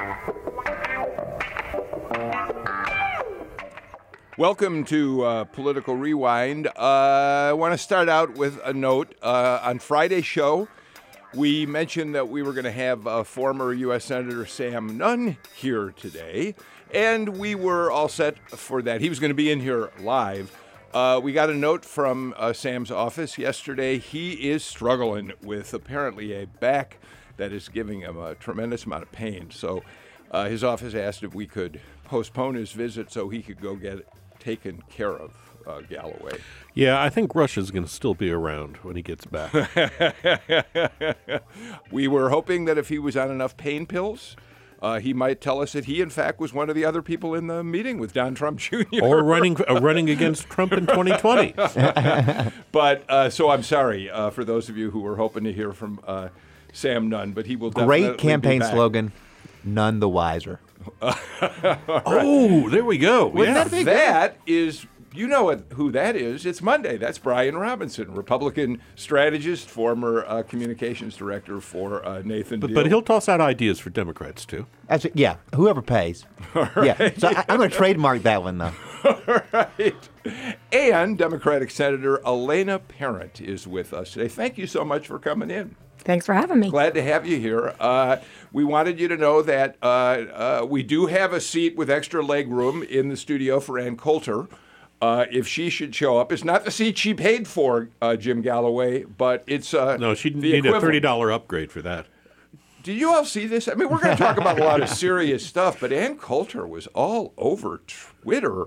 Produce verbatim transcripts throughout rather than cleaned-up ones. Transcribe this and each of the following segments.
Welcome to uh, Political Rewind. Uh, I want to start out with a note. Uh, on Friday's show, we mentioned that we were going to have uh, former U S Senator Sam Nunn here today, and we were all set for that. He was going to be in here live. Uh, we got a note from uh, Sam's office yesterday. He is struggling with apparently a back that is giving him a tremendous amount of pain. So uh, his office asked if we could postpone his visit so he could go get it taken care of, uh, Galloway. Yeah, I think Russia's going to still be around when he gets back. We were hoping that if he was on enough pain pills, uh, he might tell us that he, in fact, was one of the other people in the meeting with Don Trump Junior Or running uh, running against Trump in twenty twenty. But, uh, so I'm sorry uh, for those of you who were hoping to hear from uh, Sam Nunn, but he will definitely Great campaign be back. slogan, none the wiser. Oh, there we go. Well, yeah. that, that is, you know what, who that is. It's Monday. That's Brian Robinson, Republican strategist, former uh, communications director for uh, Nathan But, Deal. but he'll toss out ideas for Democrats, too. Actually, yeah, whoever pays. Yeah, so I, I'm going to trademark that one, though. All right. And Democratic Senator Elena Parent is with us today. Thank you so much for coming in. Thanks for having me. Glad to have you here. Uh, we wanted you to know that uh, uh, we do have a seat with extra leg room in the studio for Ann Coulter. Uh, if she should show up, it's not the seat she paid for, uh, Jim Galloway, but it's uh, No, she'd the need equivalent. a thirty dollars upgrade for that. Did you all see this? I mean, we're going to talk about a lot of serious stuff, but Ann Coulter was all over Twitter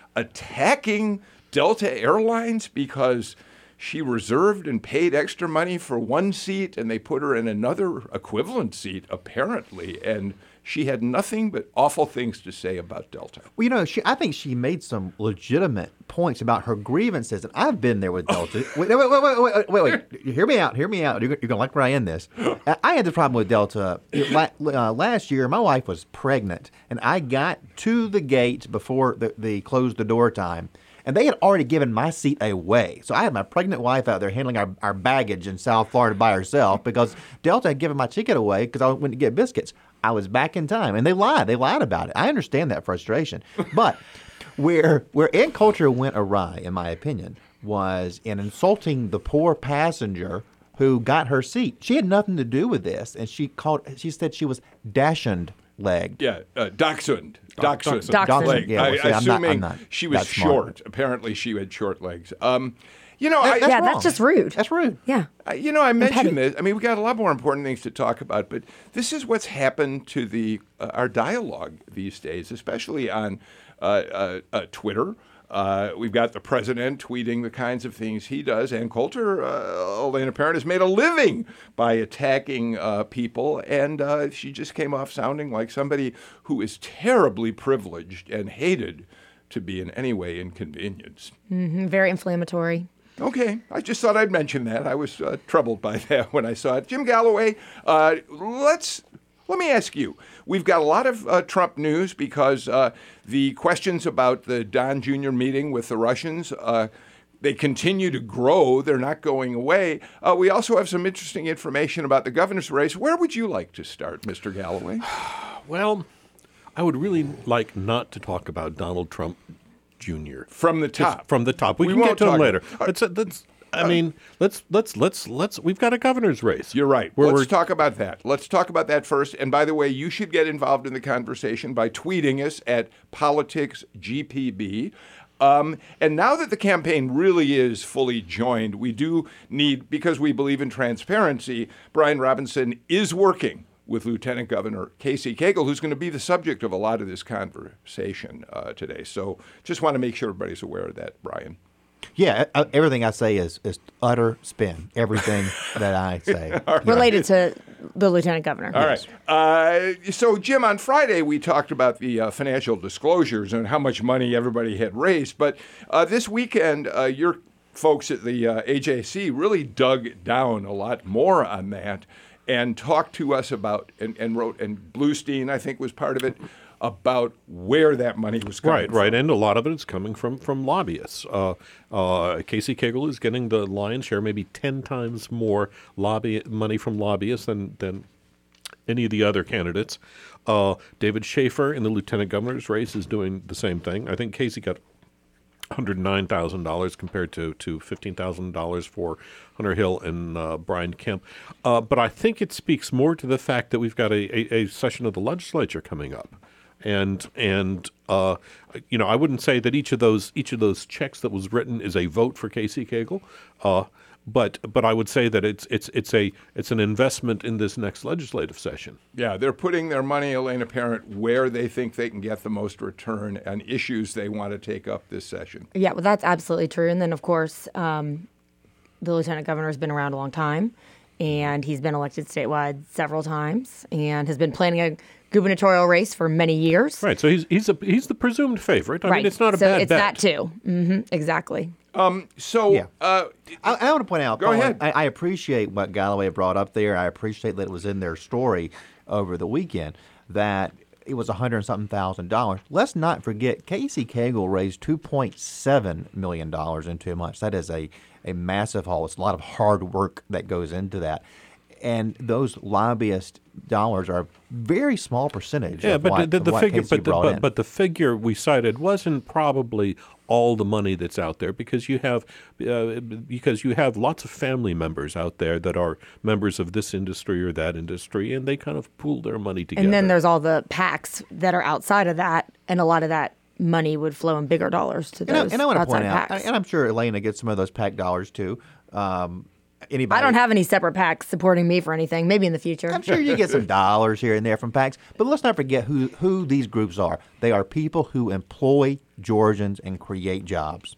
attacking Delta Airlines because she reserved and paid extra money for one seat, and they put her in another equivalent seat, apparently, and she had nothing but awful things to say about Delta. Well, you know, she, I think she made some legitimate points about her grievances, and I've been there with Delta. wait, wait, wait, wait, wait, wait, wait. Hear me out. Hear me out. You're, you're going to like where I end this. I had the problem with Delta. La, uh, last year, my wife was pregnant, and I got to the gate before the, the closed the door time. And they had already given my seat away. So I had my pregnant wife out there handling our, our baggage in South Florida by herself because Delta had given my ticket away because I went to get biscuits. I was back in time. And they lied. They lied about it. I understand that frustration. But where where Ann Coulter went awry, in my opinion, was in insulting the poor passenger who got her seat. She had nothing to do with this. And she called. She said she was dachshund legged. Yeah, uh, Dachshund. Dachshund. Dachshund. Leg. Yeah, well, I, see, I'm not- assuming I'm not she was that smart. short. Apparently, she had short legs. Um, you know, I, That's yeah, wrong. that's just rude. That's rude. Yeah. I- you know, I petty. mentioned this. I mean, we got a lot more important things to talk about, but this is what's happened to the uh, our dialogue these days, especially on uh, uh, uh, Twitter. Uh, we've got the president tweeting the kinds of things he does, and Coulter, uh, Elena Parent, has made a living by attacking uh, people, and uh, she just came off sounding like somebody who is terribly privileged and hated to be in any way inconvenienced. hmm Very inflammatory. Okay, I just thought I'd mention that. I was uh, troubled by that when I saw it. Jim Galloway, uh, let's let me ask you. We've got a lot of uh, Trump news because uh, the questions about the Don Junior meeting with the Russians, uh, they continue to grow. They're not going away. Uh, we also have some interesting information about the governor's race. Where would you like to start, Mister Galloway? Well, I would really like not to talk about Donald Trump Junior From the top. From the top. We, We can won't get to him talk- later. Uh, Let's, let's, I mean, let's let's let's let's. We've got a governor's race. You're right. Where Let's we're- talk about that. Let's talk about that first. And by the way, you should get involved in the conversation by tweeting us at politicsgpb. Um, and now that the campaign really is fully joined, we do need, because we believe in transparency, Brian Robinson is working with Lieutenant Governor Casey Cagle, who's going to be the subject of a lot of this conversation uh, today. So just want to make sure everybody's aware of that, Brian. Yeah, uh, everything I say is, is utter spin. Everything that I say. Related to the lieutenant governor. All right. Uh, so, Jim, on Friday, we talked about the uh, financial disclosures and how much money everybody had raised. But uh, this weekend, uh, your folks at the uh, A J C really dug down a lot more on that and talked to us about, and, and wrote, and Bluestein, I think, was part of it, about where that money was coming Right, from. right, and a lot of it is coming from from lobbyists. Uh, uh, Casey Cagle is getting the lion's share, maybe ten times more lobby money from lobbyists than than any of the other candidates. Uh, David Schaefer in the lieutenant governor's race is doing the same thing. I think Casey got one hundred nine thousand dollars compared to, to fifteen thousand dollars for Hunter Hill and uh, Brian Kemp. Uh, but I think it speaks more to the fact that we've got a, a, a session of the legislature coming up. And and uh, you know, I wouldn't say that each of those each of those checks that was written is a vote for Casey Cagle, uh, but but I would say that it's it's it's a it's an investment in this next legislative session. Yeah, they're putting their money, Elena Parent, where they think they can get the most return on issues they want to take up this session. Yeah, well, that's absolutely true. And then, of course, um, the lieutenant governor has been around a long time, and he's been elected statewide several times, and has been planning a gubernatorial race for many years. Right. So he's he's a he's the presumed favorite. I right. mean, it's not a so bad it's bet. that too. Mm-hmm. Exactly. Um. So, Yeah. uh, I, I want to point out, Go Paul, ahead. I, I appreciate what Galloway brought up there. I appreciate that it was in their story over the weekend that it was a hundred and something thousand dollars. Let's not forget, Casey Cagle raised two point seven million dollars in two months. That is a a massive haul. It's a lot of hard work that goes into that. And those lobbyist dollars are a very small percentage Yeah, of but what, the, of the what figure, Casey but the, brought but, in. but the figure we cited wasn't probably all the money that's out there because you have uh, because you have lots of family members out there that are members of this industry or that industry, and they kind of pool their money together. And then there's all the PACs that are outside of that, and a lot of that money would flow in bigger dollars to and I, those and I want to outside point out, PACs. and I'm sure Elena gets some of those PAC dollars too. Um, anybody? I don't have any separate PACs supporting me for anything. Maybe in the future. I'm sure you get some dollars here and there from PACs, but let's not forget who, who these groups are. They are people who employ Georgians and create jobs.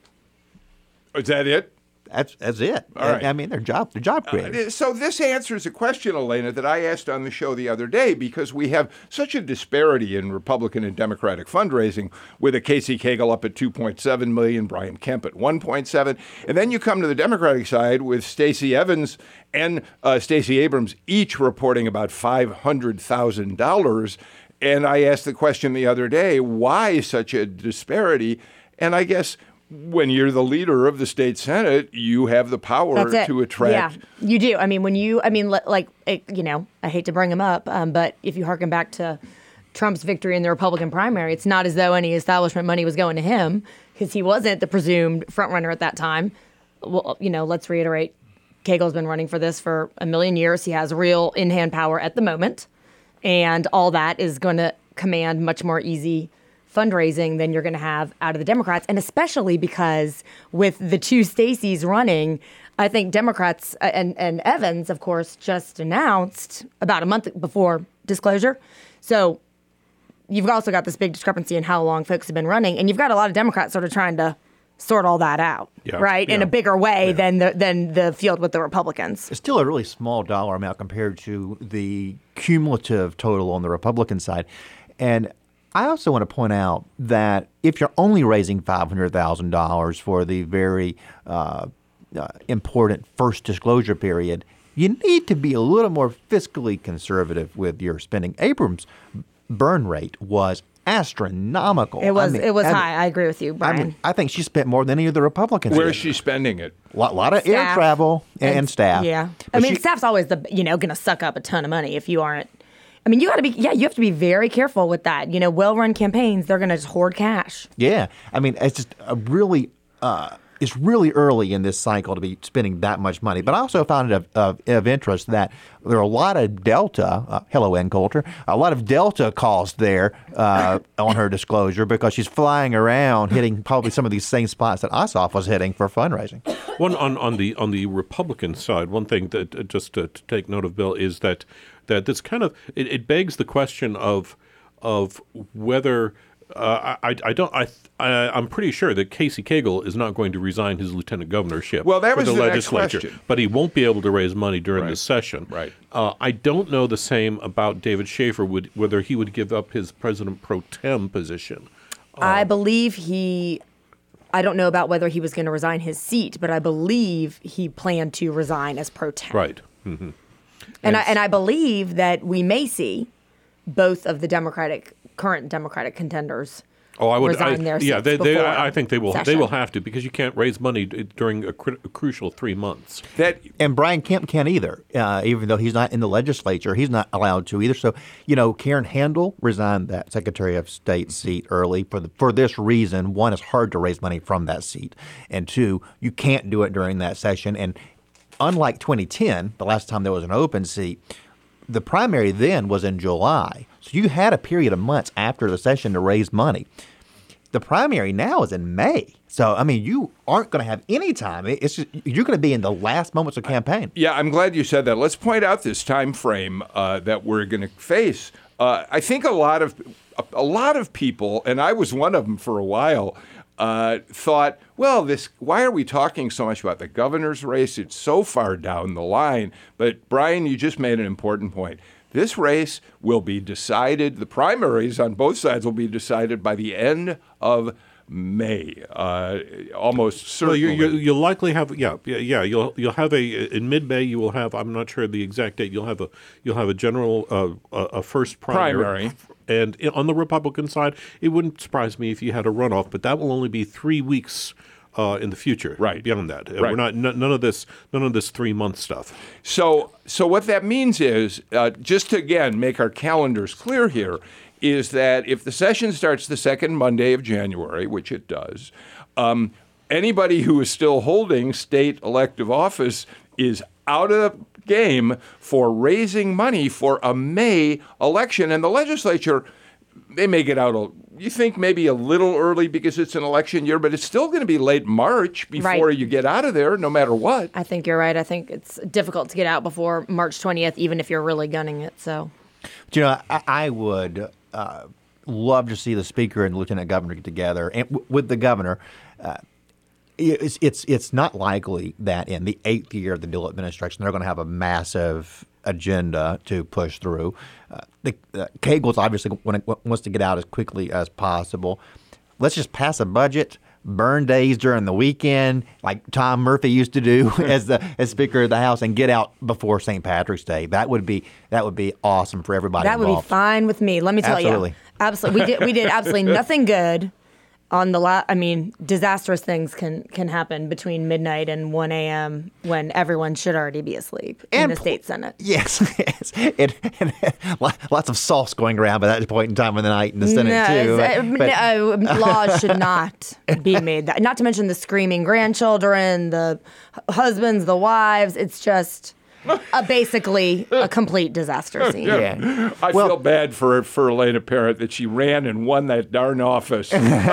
is that it? That's that's it. All right. I, I mean, they're job they're job creators. Uh, So this answers a question, Elena, that I asked on the show the other day, because we have such a disparity in Republican and Democratic fundraising, with a Casey Cagle up at two point seven million dollars, Brian Kemp at one point seven, and then you come to the Democratic side with Stacey Evans and uh, Stacey Abrams each reporting about five hundred thousand dollars. And I asked the question the other day, why such a disparity? And I guess when you're the leader of the state Senate, you have the power That's it. to attract. Yeah, you do. I mean, when you, I mean, li- like, it, you know, I hate to bring him up, um, but if you harken back to Trump's victory in the Republican primary, it's not as though any establishment money was going to him, because he wasn't the presumed frontrunner at that time. Well, you know, let's reiterate, Cagle's been running for this for a million years. He has real in-hand power at the moment, and all that is going to command much more easy fundraising than you're going to have out of the Democrats, and especially because with the two Stacys running, I think Democrats uh, and, and Evans, of course, just announced about a month before disclosure. So you've also got this big discrepancy in how long folks have been running, and you've got a lot of Democrats sort of trying to sort all that out, Yeah, right, in yeah. a bigger way than the than the field with the Republicans. It's still a really small dollar amount compared to the cumulative total on the Republican side. And I also want to point out that if you're only raising five hundred thousand dollars for the very uh, uh, important first disclosure period, you need to be a little more fiscally conservative with your spending. Abrams' burn rate was astronomical. It was I mean, it was I mean, high. I agree with you, I Brian. mean, I think she spent more than any of the Republicans. Where did. is she spending it? A lot, lot of air Staff. travel and, and staff. Yeah. I But mean, she- staff's always the, you know, going to suck up a ton of money if you aren't. I mean, you got to be, yeah, you have to be very careful with that. You know, well run campaigns, they're going to just hoard cash. Yeah, I mean, it's just a really, uh, it's really early in this cycle to be spending that much money. But I also found it of, of, of interest that there are a lot of Delta, uh, hello, Ann Coulter, a lot of Delta costs there uh, on her disclosure because she's flying around hitting probably some of these same spots that Ossoff was hitting for fundraising. One on, on the on the Republican side, one thing that uh, just to, to take note of, Bill, is that that this kind of it, it begs the question of of whether uh, I I don't I, I I'm pretty sure that Casey Cagle is not going to resign his lieutenant governorship. Well, that for was the, the next legislature, question. but he won't be able to raise money during Right. this session. Right. Uh, I don't know the same about David Schaefer. Would whether he would give up his president pro tem position. I believe he, I don't know about whether he was going to resign his seat, but I believe he planned to resign as pro tem. Right. Mm-hmm. And I, and I believe that we may see both of the Democratic, current Democratic contenders Oh, I would. resign I, their yeah, seats they, they, before I think they will. They session. will have to because you can't raise money d- during a, cri- a crucial three months. That And Brian Kemp can't either, uh, even though he's not in the legislature. He's not allowed to either. So, you know, Karen Handel resigned that Secretary of State seat early for the, for this reason. One, it's hard to raise money from that seat. And two, you can't do it during that session. And unlike twenty ten, the last time there was an open seat, the primary then was in July. So you had a period of months after the session to raise money. The primary now is in May. So, I mean, you aren't going to have any time. It's just, you're going to be in the last moments of campaign. Yeah, I'm glad you said that. Let's point out this time frame uh, that we're going to face. Uh, I think a lot of a, a lot of people, and I was one of them for a while, uh, thought, well, this. Why are we talking so much about the governor's race? It's so far down the line. But Brian, you just made an important point. This race will be decided. The primaries on both sides will be decided by the end of May, uh, almost certainly. Well, you, you, you'll likely have, yeah, yeah, yeah. You'll you'll have a in mid-May. You will have. I'm not sure the exact date. You'll have a you'll have a general uh, a, a first primary. Primary. And on the Republican side, it wouldn't surprise me if you had a runoff, but that will only be three weeks. Uh, in the future, Right. Beyond that, Right. we're not n- none of this none of this three month stuff. So, so what that means is, uh, just to again make our calendars clear here, is that if the session starts the second Monday of January, which it does, um, anybody who is still holding state elective office is out of the game for raising money for a May election, and the legislature, they may get out a, you think maybe a little early because it's an election year, but it's still going to be late March before Right. you get out of there, no matter what. I think you're right. I think it's difficult to get out before March twentieth, even if you're really gunning it. So, But, you know, I, I would uh, love to see the speaker and lieutenant governor get together. And w- with the governor, uh, it's, it's, it's not likely that in the eighth year of the Diehl administration, they're going to have a massive agenda to push through. Uh, the, uh, Cagel's obviously want to, wants to get out as quickly as possible. Let's just pass a budget, burn days during the weekend, like Tom Murphy used to do as the as Speaker of the House, and get out before Saint Patrick's Day. That would be that would be awesome for everybody that would be involved. fine with me. Let me tell Absolutely. you. Absolutely. We did we did absolutely nothing good on the la- I mean, disastrous things can can happen between midnight and one a.m. when everyone should already be asleep in And the pl- state Senate. Yes, yes. And, and lots of sauce going around by that point in time in the night in the Senate No, too. it's- uh, But- no, laws should not be made that. Not to mention the screaming grandchildren, the h- husbands, the wives. It's just a, basically a complete disaster scene. yeah. I Well- feel bad for for Elena Parrott that she ran and won that darn office.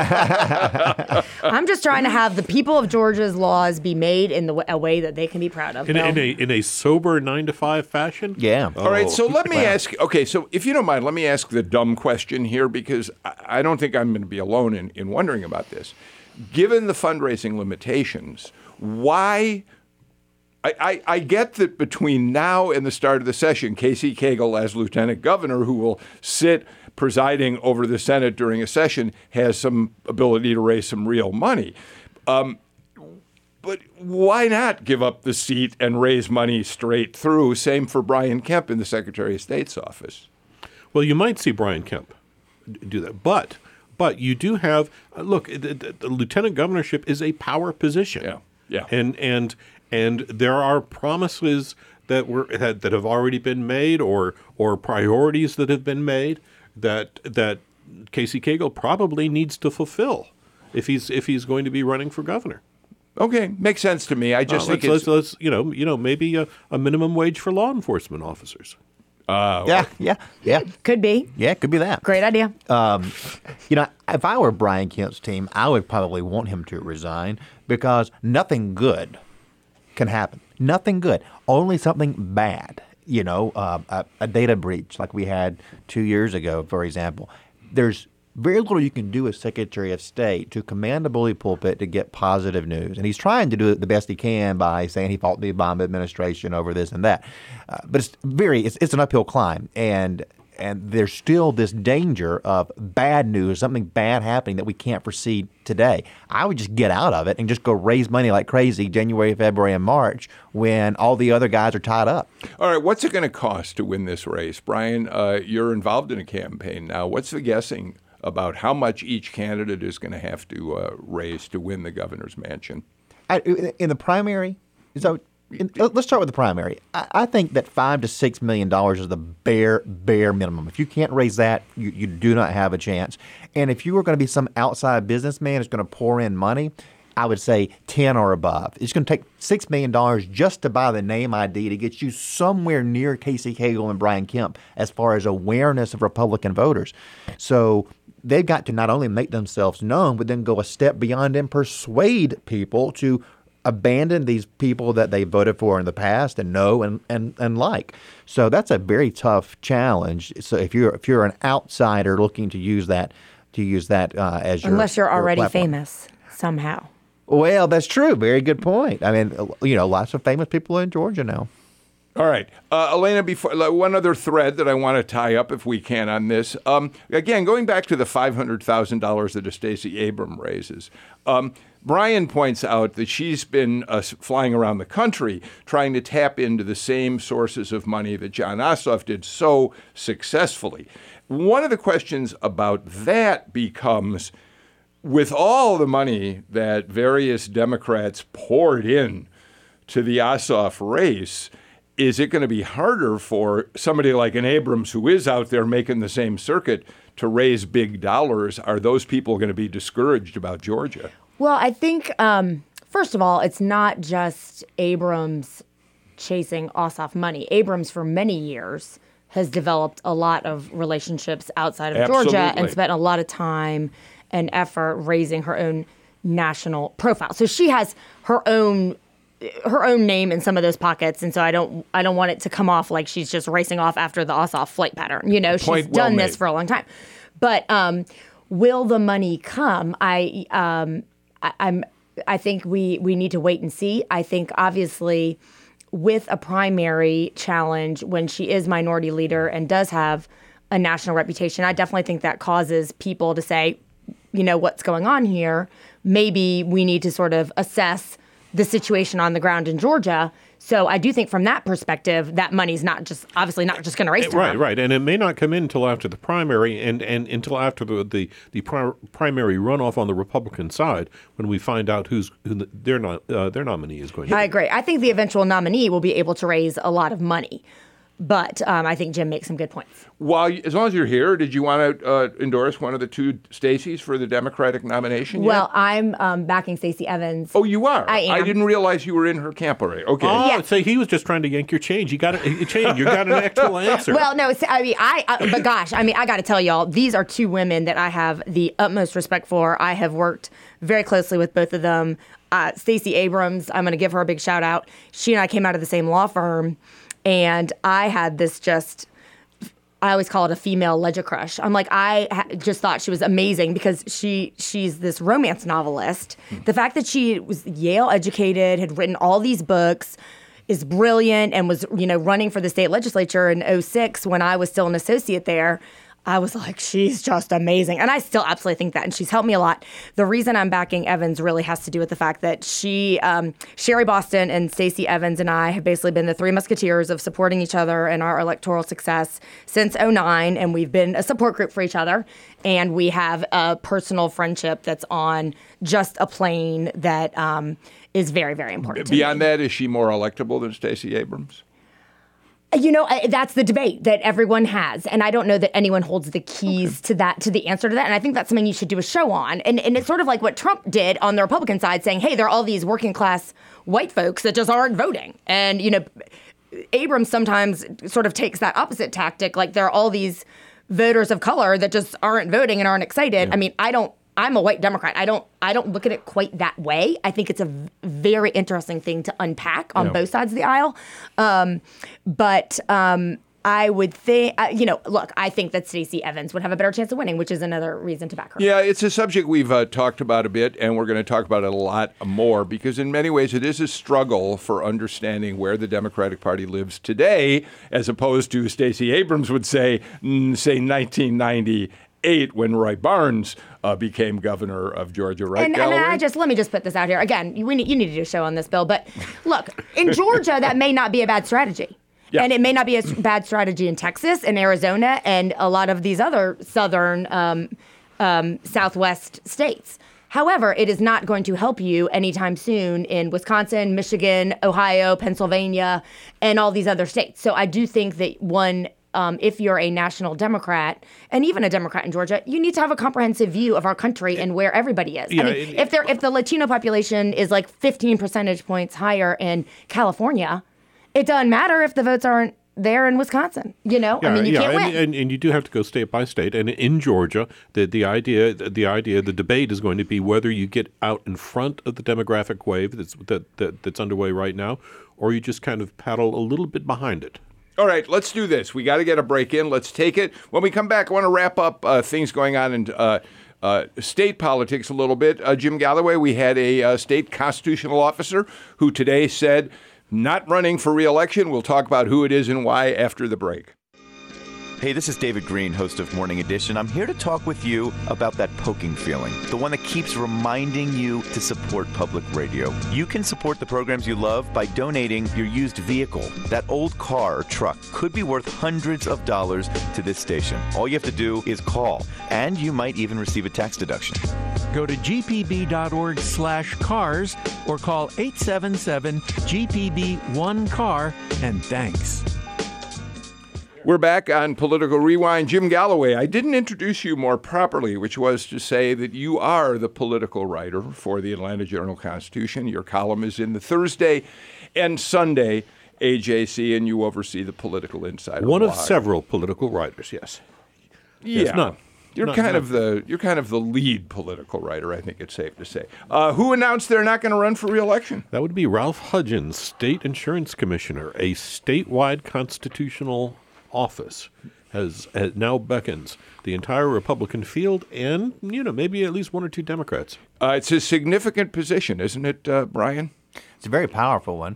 I'm just trying to have the people of Georgia's laws be made in the w- a way that they can be proud of. In, a, Bill. in a in a sober nine to five fashion. Yeah. All right, so Oh. let me ask. Okay, so if you don't mind, let me ask the dumb question here because I, I don't think I'm going to be alone in, in wondering about this. Given the fundraising limitations, why? I, I, I get that between now and the start of the session, Casey Cagle, as lieutenant governor, who will sit presiding over the Senate during a session, has some ability to raise some real money. Um, but why not give up the seat and raise money straight through? Same for Brian Kemp in the Secretary of State's office. Well, you might see Brian Kemp d- do that, but but you do have uh, look. The, the, the lieutenant governorship is a power position. Yeah, yeah. and and and there are promises that were that, that have already been made, or or priorities that have been made that that Casey Cagle probably needs to fulfill if he's if he's going to be running for governor. Okay, makes sense to me. I just Uh, think let's, it's let's, let's you know you know maybe a, a minimum wage for law enforcement officers. Yeah, yeah, yeah. Could be. Yeah, it could be that. Great idea. You know, if I were Brian Kemp's team, I would probably want him to resign because nothing good can happen. Nothing good. Only something bad. You know, uh, a, a data breach like we had two years ago, for example. There's very little you can do as Secretary of State to command a bully pulpit to get positive news. And he's trying to do it the best he can by saying he fought the Obama administration over this and that. Uh, but it's very, it's, it's an uphill climb. And and there's still this danger of bad news, something bad happening that we can't foresee today. I would just get out of it and just go raise money like crazy January, February, and March when all the other guys are tied up. all right. What's it going to cost to win this race, Brian? Uh, you're involved in a campaign now. What's the guessing about how much each candidate is going to have to uh, raise to win the governor's mansion. I, in the primary, so in, let's start with the primary. I, I think that five to six million dollars is the bare bare minimum. If you can't raise that, you, you do not have a chance. And if you were going to be some outside businessman who's going to pour in money, I would say ten or above. It's going to take six million dollars just to buy the name I D to get you somewhere near Casey Cagle and Brian Kemp as far as awareness of Republican voters. So they've got to not only make themselves known, but then go a step beyond and persuade people to abandon these people that they voted for in the past and know and, and, and like. So that's a very tough challenge. So if you're if you're an outsider looking to use that to use that uh, as your unless you're your already platform. famous somehow. Well, that's true. Very good point. I mean, you know, lots of famous people in Georgia now. All right. Uh, Elena, before like, one other thread that I want to tie up, if we can, on this. Um, again, going back to the five hundred thousand dollars that a Stacey Abrams raises, um, Brian points out that she's been uh, flying around the country trying to tap into the same sources of money that Jon Ossoff did so successfully. One of the questions about that becomes, with all the money that various Democrats poured in to the Ossoff race, is it going to be harder for somebody like an Abrams who is out there making the same circuit to raise big dollars? Are those people going to be discouraged about Georgia? Well, I think, um, first of all, it's not just Abrams chasing Ossoff money. Abrams, for many years, has developed a lot of relationships outside of Absolutely. Georgia and spent a lot of time and effort raising her own national profile. So she has her own her own name in some of those pockets, and so I don't I don't want it to come off like she's just racing off after the Ossoff flight pattern. You know, Point she's done well this made. for a long time. But um, will the money come? I um, I, I'm I think we we need to wait and see. I think obviously with a primary challenge when she is minority leader and does have a national reputation, I definitely think that causes people to say, you know, what's going on here? Maybe we need to sort of assess the situation on the ground in Georgia. So I do think from that perspective, that money's not just, obviously not just going to race to Right, her. right. And it may not come in until after the primary and, and until after the, the, the pri- primary runoff on the Republican side when we find out who's who the, their, not, uh, their nominee is going to be. I agree. I think the eventual nominee will be able to raise a lot of money. But um, I think Jim makes some good points. While you, as long as you're here, did you want to uh, endorse one of the two Stacys for the Democratic nomination? Well, yet? I'm um, backing Stacey Evans. Oh, you are? I am. I didn't realize you were in her camp already. Okay. Oh, Yeah. say he was just trying to yank your change. You got a change. You got an actual answer. Well, no, it's- I mean, I, uh, but gosh, I mean, I got to tell y'all, these are two women that I have the utmost respect for. I have worked very closely with both of them. Uh, Stacey Abrams, I'm going to give her a big shout out. She and I came out of the same law firm, and I had this just, I always call it a female ledger crush. I'm like, I ha- just thought she was amazing because she she's this romance novelist. The fact that she was Yale educated, had written all these books, is brilliant, and was, you know, running for the state legislature in oh six when I was still an associate there. I was like, she's just amazing. And I still absolutely think that. And she's helped me a lot. The reason I'm backing Evans really has to do with the fact that she, um, Sherry Boston and Stacey Evans and I have basically been the three musketeers of supporting each other in our electoral success since oh nine. And we've been a support group for each other. And we have a personal friendship that's on just a plane that um, is very, very important to me. Beyond that, is she more electable than Stacey Abrams? You know, I- that's the debate that everyone has. And I don't know that anyone holds the keys to that, to the answer to that. And I think that's something you should do a show on. And, and it's sort of like what Trump did on the Republican side, saying, hey, there are all these working class white folks that just aren't voting. And, you know, Abrams sometimes sort of takes that opposite tactic. Like there are all these voters of color that just aren't voting and aren't excited. I mean, I don't, I'm a white Democrat. I don't I don't look at it quite that way. I think it's a v- very interesting thing to unpack on Yeah. both sides of the aisle. Um, but um, I would think, uh, you know, look, I think that Stacey Evans would have a better chance of winning, which is another reason to back her. Yeah, it's a subject we've uh, talked about a bit, and we're going to talk about it a lot more because in many ways it is a struggle for understanding where the Democratic Party lives today, as opposed to Stacey Abrams would say, mm, say nineteen ninety-eight when Roy Barnes uh, became governor of Georgia, right, And, and Galloway? I just let me just put this out here again. You, we need, you need to do a show on this, Bill. But look, in Georgia, that may not be a bad strategy. Yeah. And it may not be a s- bad strategy in Texas and Arizona and a lot of these other southern um, um, Southwest states. However, it is not going to help you anytime soon in Wisconsin, Michigan, Ohio, Pennsylvania, and all these other states. So I do think that one, um, if you're a national Democrat and even a Democrat in Georgia, you need to have a comprehensive view of our country and where everybody is. Yeah, I mean, it, if they're if the Latino population is like fifteen percentage points higher in California, it doesn't matter if the votes aren't there in Wisconsin. You know, Yeah, I mean, you yeah, can't and, win. and and you do have to go state by state. And in Georgia, the the idea, the idea, the debate is going to be whether you get out in front of the demographic wave that's that, that that's underway right now, or you just kind of paddle a little bit behind it. All right, let's do this. We got to get a break in. Let's take it. When we come back, I want to wrap up uh, things going on in uh, uh, state politics a little bit. Uh, Jim Galloway, we had a uh, state constitutional officer who today said not running for re-election. We'll talk about who it is and why after the break. Hey, this is David Green, host of Morning Edition. I'm here to talk with you about that poking feeling, the one that keeps reminding you to support public radio. You can support the programs you love by donating your used vehicle. That old car or truck could be worth hundreds of dollars to this station. All you have to do is call, and you might even receive a tax deduction. Go to g p b dot org slash cars or call eight seven seven G P B one car, and thanks. We're back on Political Rewind. Jim Galloway, I didn't introduce you more properly, which was to say that you are the political writer for the Atlanta Journal-Constitution. Your column is in the Thursday and Sunday A J C, and you oversee the Political Insider One of blog. several political writers, yes. Yeah. Yes, none. You're None, kind none. of the you're kind of the lead political writer, I think it's safe to say. Uh, who announced they're not going to run for re-election? That would be Ralph Hudgens, State Insurance Commissioner, a statewide constitutional office, has, has now beckons the entire Republican field and, you know, maybe at least one or two Democrats. Uh, it's a significant position, isn't it, uh, Brian? It's a very powerful one,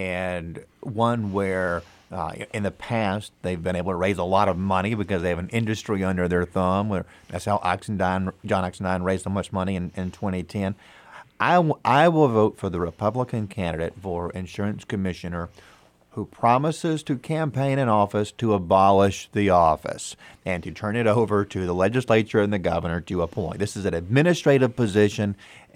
and one where uh, in the past they've been able to raise a lot of money because they have an industry under their thumb. Where that's how Oxendine, John Oxendine raised so much money in, in twenty ten. I, w- I will vote for the Republican candidate for insurance commissioner who promises to campaign in office to abolish the office and to turn it over to the legislature and the governor to appoint. This is an administrative position,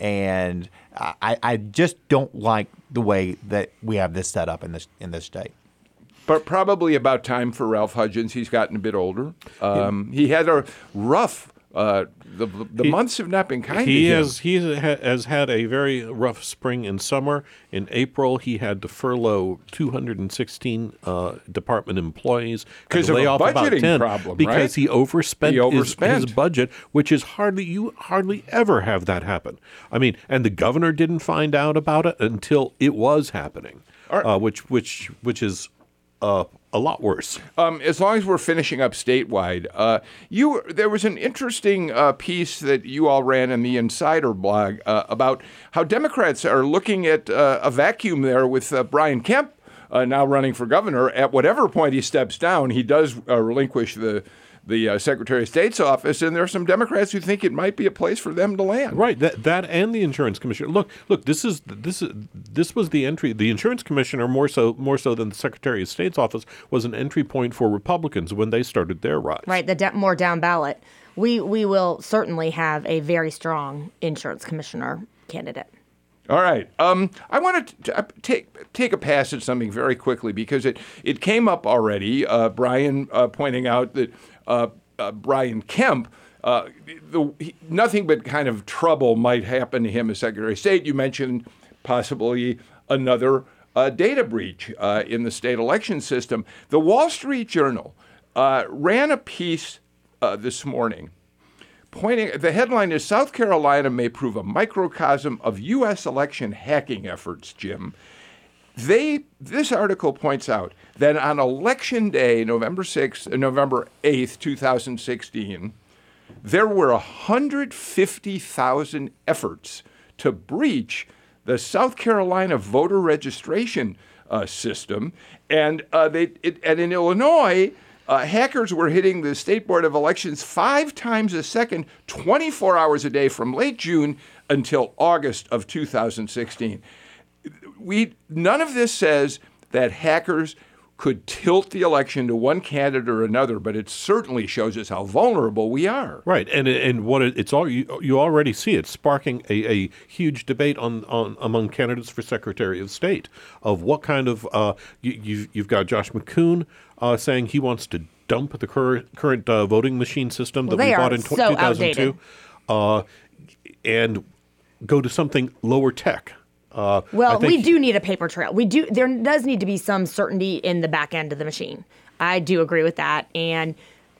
and I, I just don't like the way that we have this set up in this in this state. But probably about time for Ralph Hudgens. He's gotten a bit older. Um, he had a rough. Uh, the the He- months have not been kind He to him. has he ha- has had a very rough spring and summer. In April, he had to furlough two hundred sixteen uh, department employees. had 'Cause to of lay a off about budgeting ten problem, because right? he overspent, He his- overspent. His, budget, which is hardly you hardly ever have that happen. I mean, and the governor didn't find out about it until it was happening, All right. uh, which which which is uh, a lot worse. Um, as long as we're finishing up statewide, uh, you there was an interesting uh, piece that you all ran in the Insider blog uh, about how Democrats are looking at uh, a vacuum there with uh, Brian Kemp uh, now running for governor. At whatever point he steps down, he does uh, relinquish the the uh, Secretary of State's office, and there are some Democrats who think it might be a place for them to land. Right, that that and the insurance commissioner. Look, look. This is this is this was the entry. The insurance commissioner, more so more so than the Secretary of State's office, was an entry point for Republicans when they started their rise. Right, the da- more down ballot. We we will certainly have a very strong insurance commissioner candidate. All right. Um, I want to t- take take a pass at something very quickly because it, it came up already. Uh, Brian uh, pointing out that uh, uh, Brian Kemp, uh, the, he, nothing but kind of trouble might happen to him as Secretary of State. You mentioned possibly another uh, data breach uh, in the state election system. The Wall Street Journal uh, ran a piece uh, this morning. Pointing, the headline is South Carolina may prove a microcosm of U S election hacking efforts, Jim. They this article points out that on election day, November sixth, uh, November eighth, two thousand sixteen, there were one hundred fifty thousand efforts to breach the South Carolina voter registration uh, system, and uh, they it, and in Illinois. Uh, hackers were hitting the State Board of Elections five times a second, twenty-four hours a day from late June until August of two thousand sixteen. We, none of this says that hackers could tilt the election to one candidate or another, but it certainly shows us how vulnerable we are. Right, and and what it, it's all you, you already see it sparking a, a huge debate on, on among candidates for Secretary of State of what kind of uh, you, you've you've got Josh McKoon uh, saying he wants to dump the current current uh, voting machine system Well, that they we are bought in tw- so two thousand two, outdated. uh, and go to something lower tech. Uh, I Well, we think- do need a paper trail. We do. There does need to be some certainty in the back end of the machine. I do agree with that, and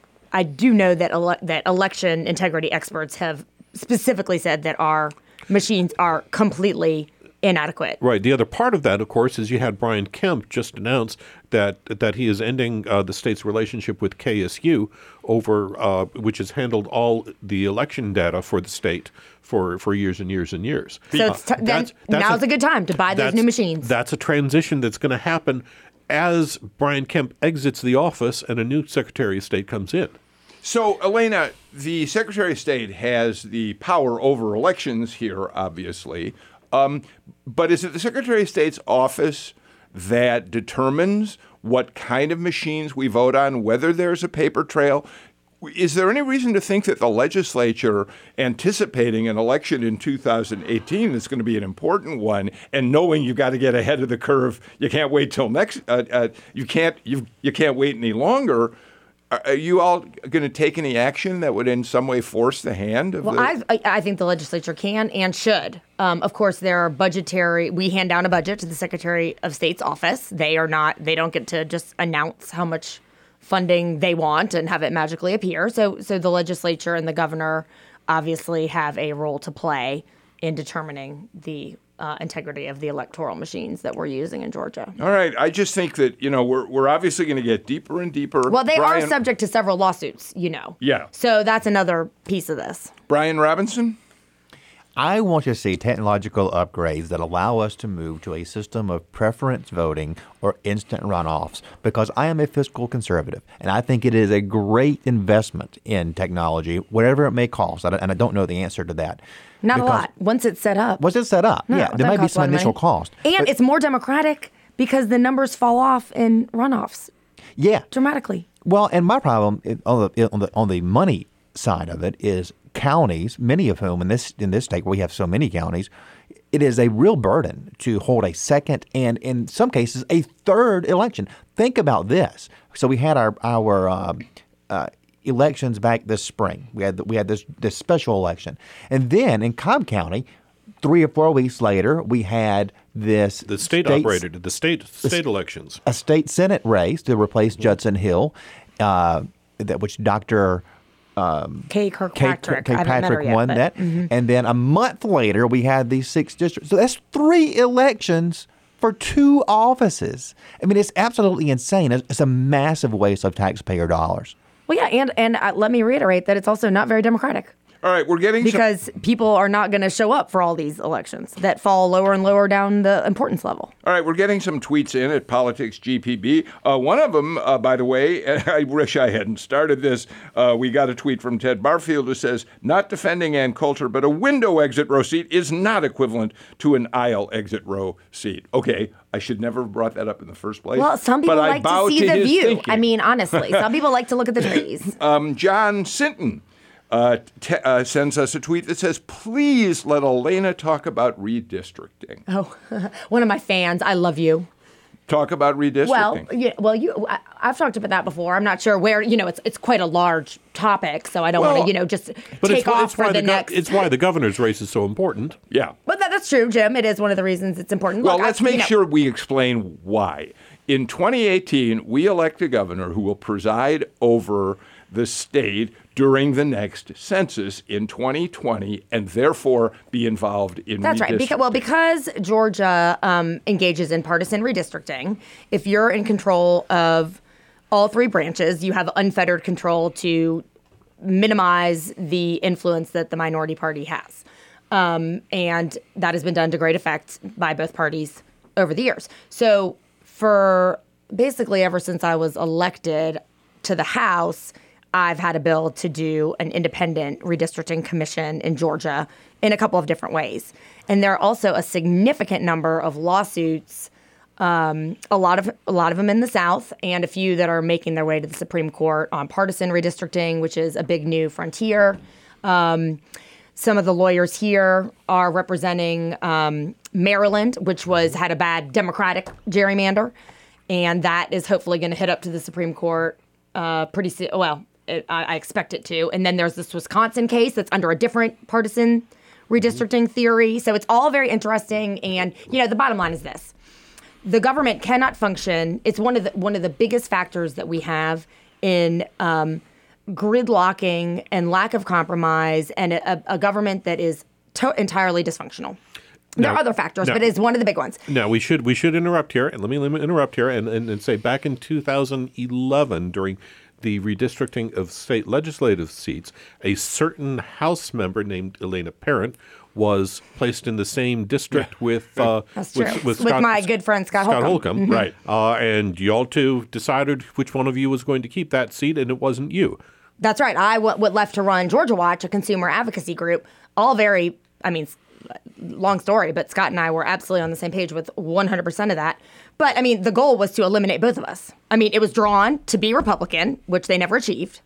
I do know that ele- that election integrity experts have specifically said that our machines are completely inadequate. Right. The other part of that, of course, is you had Brian Kemp just announce that that he is ending uh, the state's relationship with K S U over, uh, which has handled all the election data for the state for, for years and years and years. So it's t- then That's- that's now's a, good time to buy those that's- new machines. That's a transition that's going to happen as Brian Kemp exits the office and a new Secretary of State comes in. So, Elena, the Secretary of State has the power over elections here, obviously. Um, but is it the Secretary of State's office that determines what kind of machines we vote on, whether there's a paper trail? Is there any reason to think that the legislature, anticipating an election in two thousand eighteen that's going to be an important one, and knowing you got to get ahead of the curve, you can't wait till next, uh, uh, you can't you you can't wait any longer? Are you all going to take any action that would in some way force the hand of Well, the... I've, I I think the legislature can and should. Um, of course, there are budgetary. We hand down a budget to the Secretary of State's office. They are not. They don't get to just announce how much funding they want and have it magically appear. So, so the legislature and the governor obviously have a role to play in determining the uh, integrity of the electoral machines that we're using in Georgia. All right. I just think that, you know, we're, we're obviously going to get deeper and deeper. Well, they Brian, are subject to several lawsuits, you know. Yeah. So that's another piece of this. Brian Robinson? I want to see technological upgrades that allow us to move to a system of preference voting or instant runoffs because I am a fiscal conservative and I think it is a great investment in technology, whatever it may cost. I don't- And I don't know the answer to that. Not Because a lot. Once it's set up. Once it's set up, No, yeah, it there doesn't might be cost a lot some of initial money. cost. And But- it's more democratic because the numbers fall off in runoffs yeah. dramatically. Well, and my problem i- on the on the on the money side of it is counties, many of whom in this in this state where we have so many counties, it is a real burden to hold a second and in some cases a third election. Think about this. So we had our our um, uh, elections back this spring. We had we had this this special election, and then in Cobb County, three or four weeks later, we had this The state state's- operated the state state elections. a state Senate race to replace Judson Hill, uh, that which Doctor Kay Kirkpatrick. I haven't met her Kirkpatrick yet, won but- that, and then a month later we had these six districts. So that's three elections for two offices. I mean, it's absolutely insane. It's, it's a massive waste of taxpayer dollars. Well, yeah, and and uh, let me reiterate that it's also not very democratic All right, we're getting some, because people are not going to show up for all these elections that fall lower and lower down the importance level. all right, we're getting some tweets in at Politics G P B. Uh, one of them, uh, by the way, I wish I hadn't started this. Uh, we got a tweet from Ted Barfield who says, "Not defending Ann Coulter, but a window exit row seat is not equivalent to an aisle exit row seat." Okay, I should never have brought that up in the first place. Well, some people but I like bow to see the his view. thinking. I mean, honestly, some people like to look at the trees. Um, John Sinton uh, t- uh, sends us a tweet that says, "Please let Elena talk about redistricting." Oh, one of my fans. I love you. Talk about redistricting. Well, yeah, well, you. I, I've talked about that before. I'm not sure where. You know, it's it's quite a large topic, so I don't want Well, to, you know, just But take it's, why- off it's for why the the, go- next. it's why the governor's race is so important. yeah. But that, that's true, Jim. It is one of the reasons it's important. Well, Look, I- let's make you know, sure we explain why. In twenty eighteen, we elect a governor who will preside over the state during the next census in twenty twenty and therefore be involved in That's right. Because, well, redistricting. because Georgia um, engages in partisan redistricting, if you're in control of all three branches, you have unfettered control to minimize the influence that the minority party has. Um, and that has been done to great effect by both parties over the years. So for basically ever since I was elected to the House, I've had a bill to do an independent redistricting commission in Georgia in a couple of different ways. And there are also a significant number of lawsuits Um, a lot of a lot of them in the South, and a few that are making their way to the Supreme Court on partisan redistricting, which is a big new frontier. Um, some of the lawyers here are representing um, Maryland, which was had a bad Democratic gerrymander, and that is hopefully going to hit up to the Supreme Court uh, pretty soon. Well, it, I, I expect it to. And then there's this Wisconsin case that's under a different partisan redistricting mm-hmm. theory. So it's all very interesting. And you know, the bottom line is this. The government cannot function. It's one of the one of the biggest factors that we have in um, gridlocking and lack of compromise, and a, a government that is to- entirely dysfunctional. There Now, are other factors, now, but it's one of the big ones. Now we should we should interrupt here, and let me, let me interrupt here and, and, and say back in two thousand eleven during the redistricting of state legislative seats, a certain House member named Elena Parent was placed in the same district yeah. with, uh, That's with, true. with with Scott, my good friend Scott, Scott Holcomb. Holcomb. Right. Uh, and y'all two decided which one of you was going to keep that seat, and it wasn't you. That's right. I w- w- left to run Georgia Watch, a consumer advocacy group. All very, I mean, long story, but Scott and I were absolutely on the same page with one hundred percent of that. But, I mean, the goal was to eliminate both of us. I mean, it was drawn to be Republican, which they never achieved,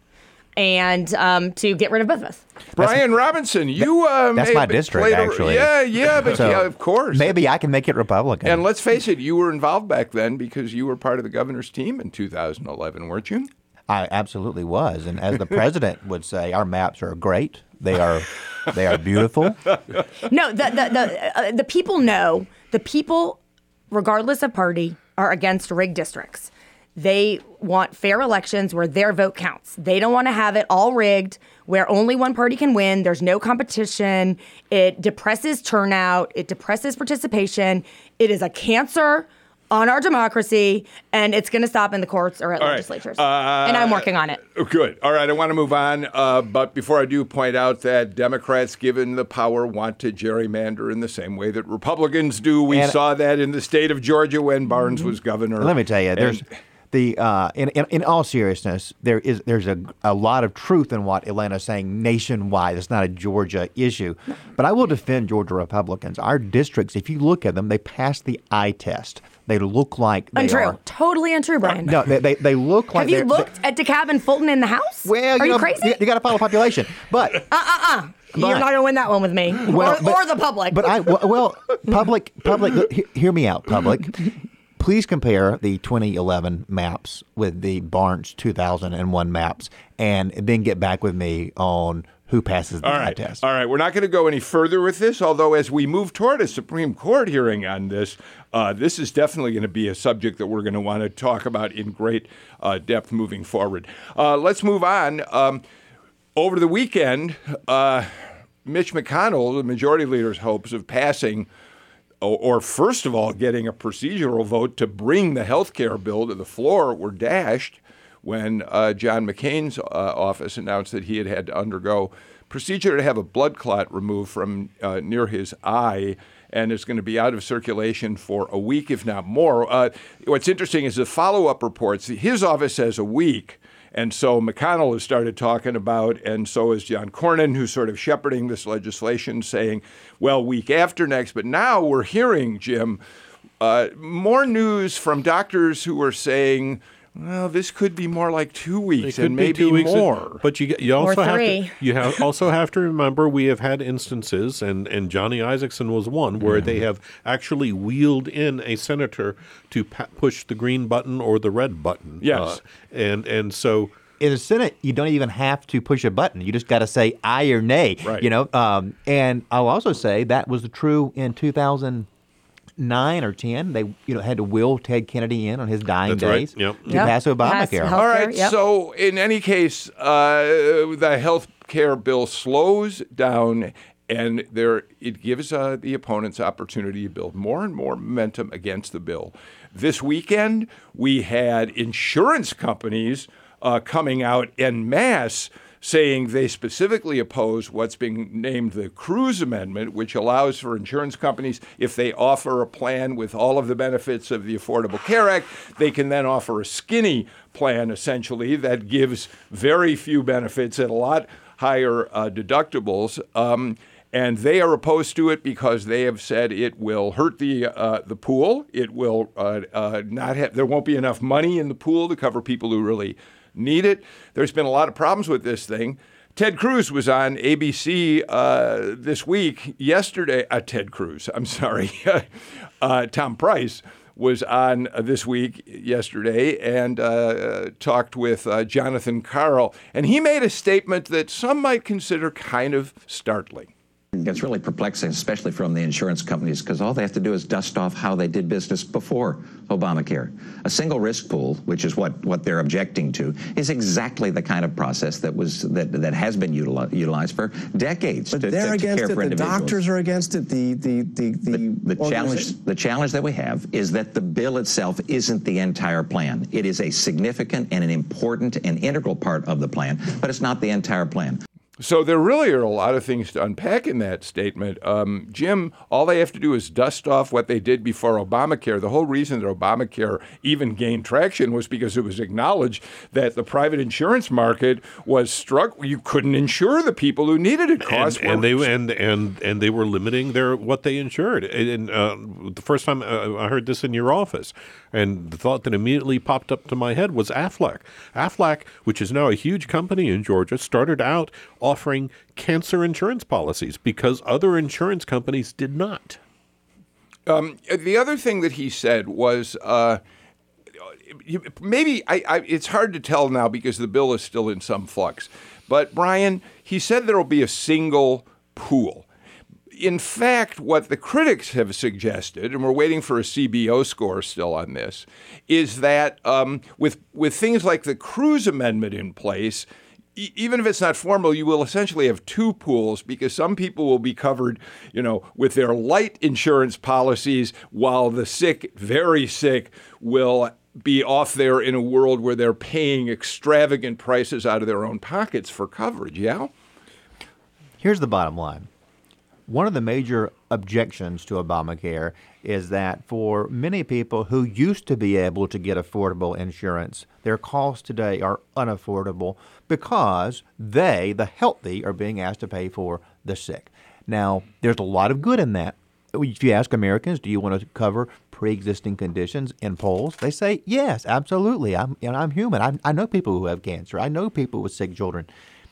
and um, to get rid of both of us. Brian Robinson, you uh, That's may my have district, played a- actually. Yeah, yeah, but So yeah, of course. Maybe I can make it Republican. And let's face it, you were involved back then because you were part of the governor's team in two thousand eleven, weren't you? I absolutely was. And as the president would say, our maps are great. They are they are beautiful. No, the the the, uh, the people know. The people, regardless of party, are against rigged districts. They want fair elections where their vote counts. They don't want to have it all rigged where only one party can win. There's no competition. It depresses turnout. It depresses participation. It is a cancer on our democracy, and it's going to stop in the courts or at All right. legislatures. Uh, and I'm working on it. Good. All right. I want to move on. Uh, but before I do, point out that Democrats, given the power, want to gerrymander in the same way that Republicans do. We And- saw that in the state of Georgia when Barnes was governor. Let me tell you, there's And- the uh, in, in in all seriousness, there is there's a a lot of truth in what Elena's saying nationwide. It's not a Georgia issue, but I will defend Georgia Republicans. Our districts, if you look at them, they pass the eye test. They look like they Untrue. are. Totally untrue, Brian. No, they they, they look like. Have you they're- looked at DeKalb and Fulton in the House? Well, are you, you know, crazy? You, you got to follow population, but You're But- not going to win that one with me, Well, or, but- or the public. But I well, well public public look, he- hear me out, public. Please compare the twenty eleven maps with the Barnes two thousand one maps, and then get back with me on who passes the All eye right. test. All right. We're not going to go any further with this, although as we move toward a Supreme Court hearing on this, uh, this is definitely going to be a subject that we're going to want to talk about in great uh, depth moving forward. Uh, let's move on. Um, over the weekend, uh, Mitch McConnell, the majority leader's hopes of passing or, or first of all, getting a procedural vote to bring the health care bill to the floor were dashed when uh, John McCain's uh, office announced that he had had to undergo procedure to have a blood clot removed from uh, near his eye, and it's going to be out of circulation for a week, if not more. Uh, what's interesting is the follow-up reports. His office says a week. And so McConnell has started talking about, and so is John Cornyn, who's sort of shepherding this legislation, saying, well, week after next. But now we're hearing, Jim, uh, more news from doctors who are saying, well, this could be more like two weeks It could and be maybe two weeks, more. But you you also have three. to you have also have to remember we have had instances, and, and Johnny Isakson was one where they have actually wheeled in a senator to pa- push the green button or the red button. Yes. Uh, and and so. In the Senate, you don't even have to push a button. You just got to say aye or nay. Right. You know, um, and I'll also say that was true in two thousand nine or ten. They, you know, had to will Ted Kennedy in on his dying That's right. days Yep. to Yep. pass Pass Obamacare. health- All right. Healthcare, yep. So in any case, uh, the health care bill slows down, and there it gives uh, the opponents opportunity to build more and more momentum against the bill. This weekend, we had insurance companies uh, coming out en masse saying they specifically oppose what's being named the Cruz Amendment, which allows for insurance companies, if they offer a plan with all of the benefits of the Affordable Care Act, they can then offer a skinny plan, essentially, that gives very few benefits at a lot higher uh, deductibles. Um, And they are opposed to it because they have said it will hurt the uh, the pool. It will uh, uh, not have. There won't be enough money in the pool to cover people who really need it. There's been a lot of problems with this thing. Ted Cruz was on A B C uh, this week. Yesterday, uh, Ted Cruz. I'm sorry, uh, Tom Price was on uh, this week yesterday and uh, talked with uh, Jonathan Karl, and he made a statement that some might consider kind of startling. It's really perplexing, especially from the insurance companies, because all they have to do is dust off how they did business before Obamacare. A single risk pool, which is what, what they're objecting to, is exactly the kind of process that was that, that has been utili- utilized for decades. But to, they're to, to against care it. for The doctors are against it. The the the the, the, the challenge the challenge that we have is that the bill itself isn't the entire plan. It is a significant and an important and integral part of the plan, but it's not the entire plan. So there really are a lot of things to unpack in that statement. Um, Jim, all they have to do is dust off what they did before Obamacare. The whole reason that Obamacare even gained traction was because it was acknowledged that the private insurance market was struck. You couldn't insure the people who needed it. Costs and, and they and and and they were limiting their what they insured. And uh, the first time uh, I heard this in your office, and the thought that immediately popped up to my head was Aflac. Aflac, which is now a huge company in Georgia, started out offering cancer insurance policies because other insurance companies did not. Um, the other thing that he said was uh, maybe I, I, it's hard to tell now because the bill is still in some flux. But, Brian, he said there will be a single pool. In fact, what the critics have suggested, and we're waiting for a C B O score still on this, is that um, with with things like the Cruz Amendment in place, e- even if it's not formal, you will essentially have two pools because some people will be covered, you know, with their light insurance policies, while the sick, very sick, will be off there in a world where they're paying extravagant prices out of their own pockets for coverage. Yeah? Here's the bottom line. One of the major objections to Obamacare is that for many people who used to be able to get affordable insurance, their costs today are unaffordable because they, the healthy, are being asked to pay for the sick. Now, there's a lot of good in that. If you ask Americans, do you want to cover pre-existing conditions in polls? They say, yes, absolutely. I'm, you know, I'm human. I, I know people who have cancer. I know people with sick children.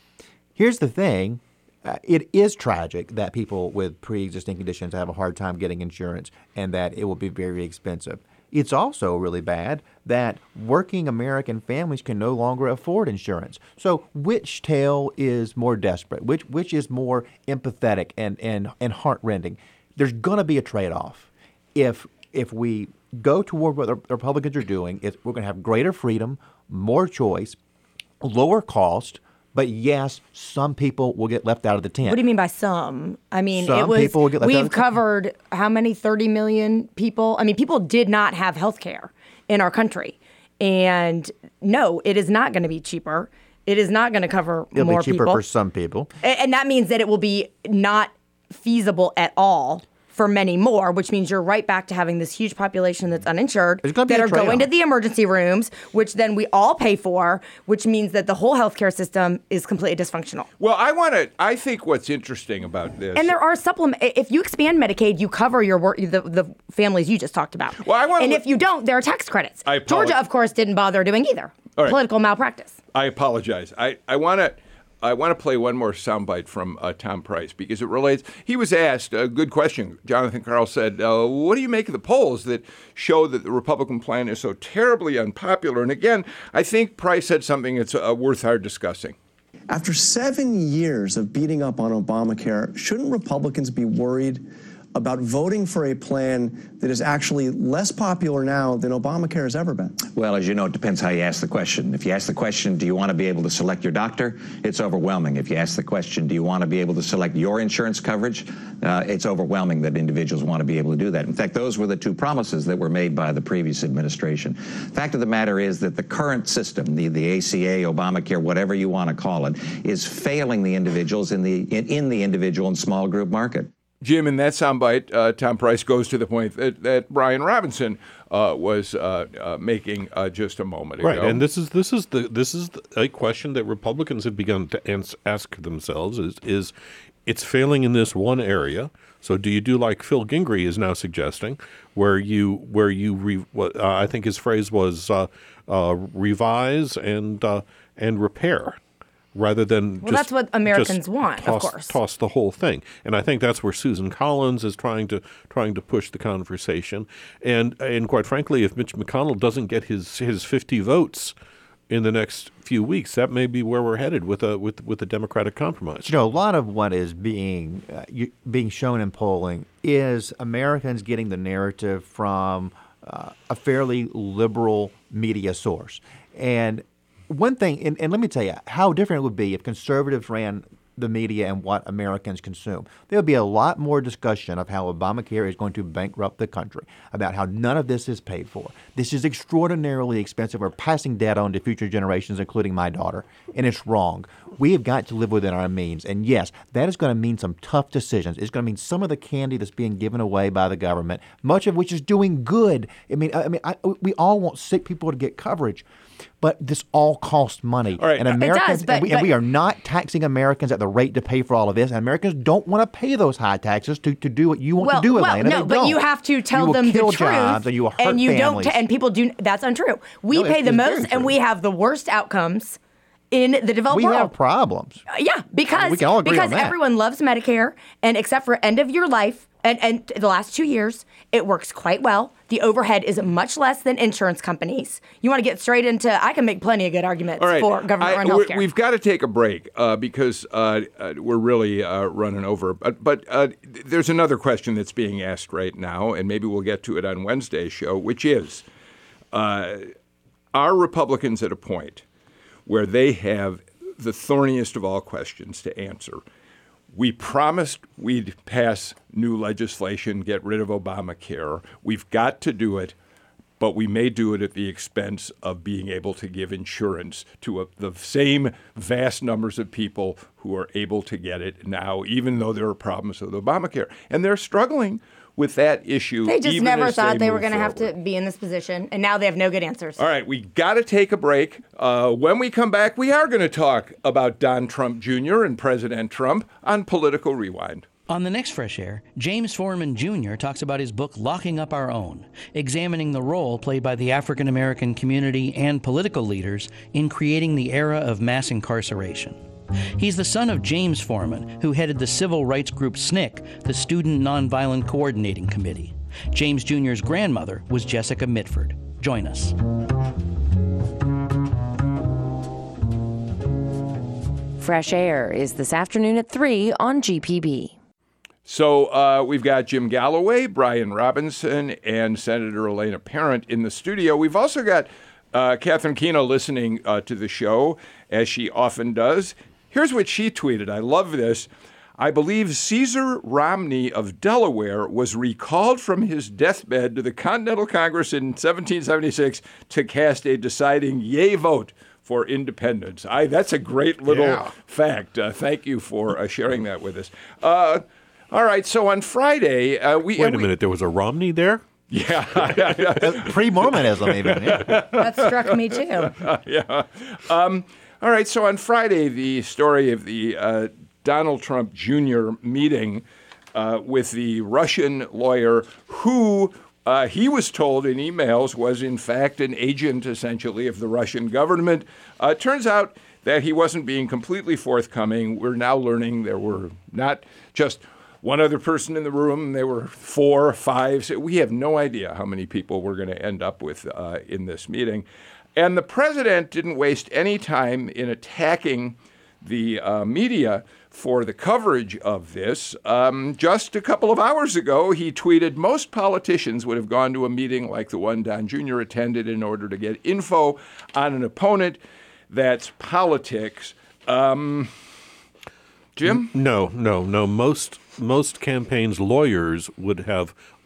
Here's the thing. Uh, it is tragic that people with pre-existing conditions have a hard time getting insurance and that it will be very expensive. It's also really bad that working American families can no longer afford insurance. So which tale is more desperate? Which which is more empathetic and, and, and heart-rending? There's going to be a trade-off. If if we go toward what the Republicans are doing, it's, we're going to have greater freedom, more choice, lower cost. But yes, some people will get left out of the tent. What do you mean by some? I mean, some it was, people will get left we've out of the covered tent. How many, thirty million people? I mean, people did not have health care in our country. And no, it is not going to be cheaper. It is not going to cover It'll more be cheaper people. for some people. And, and that means that it will be not feasible at all for many more, which means you're right back to having this huge population that's uninsured There's gonna be that a are going trade-off. to the emergency rooms, which then we all pay for, which means that the whole healthcare system is completely dysfunctional. Well, I want to. I think what's interesting about this, And there are supplement. If you expand Medicaid, you cover your work, the, the families you just talked about. Well, I wanna and look- if you don't, there are tax credits. I apologize. Georgia, of course, didn't bother doing either. All right. Political malpractice. I apologize. I, I want to I want to play one more soundbite from uh, Tom Price because it relates. He was asked a good question. Jonathan Karl said, uh, what do you make of the polls that show that the Republican plan is so terribly unpopular? And again, I think Price said something that's uh, worth our discussing. After seven years of beating up on Obamacare, shouldn't Republicans be worried about voting for a plan that is actually less popular now than Obamacare has ever been? Well, as you know, it depends how you ask the question. If you ask the question, do you want to be able to select your doctor? It's overwhelming. If you ask the question, do you want to be able to select your insurance coverage? Uh, it's overwhelming that individuals want to be able to do that. In fact, those were the two promises that were made by the previous administration. Fact of the matter is that the current system, the, the A C A, Obamacare, whatever you want to call it, is failing the individuals in the in, in the individual and small group market. Jim, in that soundbite, uh, Tom Price goes to the point that, that Brian Robinson uh, was uh, uh, making uh, just a moment ago. Right, and this is this is the this is a question that Republicans have begun to ans- ask themselves: is is it's failing in this one area? So, do you do like Phil Gingrey is now suggesting, where you where you re, uh, I think his phrase was uh, uh, revise and uh, and repair, rather than well, just, that's what Americans just want, toss, of course. Toss the whole thing, and I think that's where Susan Collins is trying to trying to push the conversation. And and quite frankly, if Mitch McConnell doesn't get his his fifty votes in the next few weeks, that may be where we're headed with a with with a Democratic compromise. You know, a lot of what is being uh, you, being shown in polling is Americans getting the narrative from uh, a fairly liberal media source. And one thing, and, and let me tell you how different it would be if conservatives ran the media and what Americans consume. There would be a lot more discussion of how Obamacare is going to bankrupt the country, about how none of this is paid for. This is extraordinarily expensive. We're passing debt on to future generations, including my daughter, and it's wrong. We have got to live within our means. And yes, that is going to mean some tough decisions. It's going to mean some of the candy that's being given away by the government, much of which is doing good. I mean, I mean, I, we all want sick people to get coverage. But this all costs money. All right. And Americans, does, but, and, we, but, and we are not taxing Americans at the rate to pay for all of this. And Americans don't want to pay those high taxes to, to do what you want well, to do, well, Atlanta. no, They but don't. you have to tell you will them kill the truth, jobs and you will hurt and you families. don't. And people do. That's untrue. We No, pay it's- the it's very most, and true. we have the worst outcomes in the developed we world. have problems. Yeah, because We can all agree because on that. everyone loves Medicare, and except for end of your life and, and the last two years, it works quite well. The overhead is much less than insurance companies. You want to get straight into? I can make plenty of good arguments All right. for government-run I- we- healthcare. We've got to take a break uh, because uh, uh, we're really uh, running over. But, but uh, there's another question that's being asked right now, and maybe we'll get to it on Wednesday's show, which is, uh, are Republicans at a point where they have the thorniest of all questions to answer? We promised we'd pass new legislation, get rid of Obamacare. We've got to do it, but we may do it at the expense of being able to give insurance to a, the same vast numbers of people who are able to get it now, even though there are problems with Obamacare. And they're struggling with that issue. they just even never as thought they, they were move going to have to forward. be in this position, and now they have no good answers. All right, we got to take a break. Uh, when we come back, we are going to talk about Don Trump Junior and President Trump on Political Rewind. On the next Fresh Air, James Foreman Junior talks about his book, Locking Up Our Own, examining the role played by the African American community and political leaders in creating the era of mass incarceration. He's the son of James Foreman, who headed the civil rights group S N C C, the Student Nonviolent Coordinating Committee. James Junior's grandmother was Jessica Mitford. Join us. Fresh Air is this afternoon at three on G P B. So uh, we've got Jim Galloway, Brian Robinson, and Senator Elena Parent in the studio. We've also got uh, Catherine Keno listening uh, to the show, as she often does. Here's what she tweeted. I love this. I believe Caesar Romney of Delaware was recalled from his deathbed to the Continental Congress in seventeen seventy-six to cast a deciding yay vote for independence. I, that's a great little Yeah. fact. Uh, thank you for uh, sharing that with us. Uh, all right, so on Friday, uh, we... Wait a we, minute, there was a Romney there? Yeah. Pre-Mormonism, even. Yeah. That struck me too. yeah. Um, all right, so on Friday, the story of the uh, Donald Trump Junior meeting uh, with the Russian lawyer who uh, he was told in emails was in fact an agent, essentially, of the Russian government. Uh, turns out that he wasn't being completely forthcoming. We're now learning there were not just one other person in the room. There were four or five. So we have no idea how many people we're going to end up with uh, in this meeting. And the president didn't waste any time in attacking the uh, media for the coverage of this. Um, just a couple of hours ago, he tweeted, most politicians would have gone to a meeting like the one Don Junior attended in order to get info on an opponent. That's politics. Um, Jim? No, no, no. Most most campaigns' lawyers would have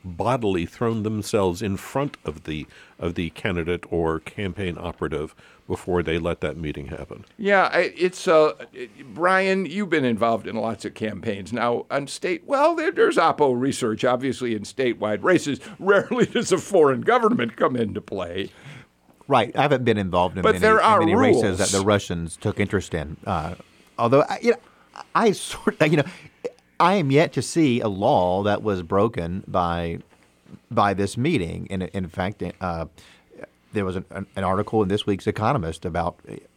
bodily thrown themselves in front of the of the candidate or campaign operative before they let that meeting happen. Yeah, I- it's uh, Brian. You've been involved in lots of campaigns now on state. Well, there, there's Oppo research, obviously, in statewide races. Rarely does a foreign government come into play. Right. I haven't been involved in But many, there in are many rules. races that the Russians took interest in. Uh, although, I, you know, I sort of, you know, I am yet to see a law that was broken by by this meeting. And in fact, uh, there was an, an article in this week's Economist about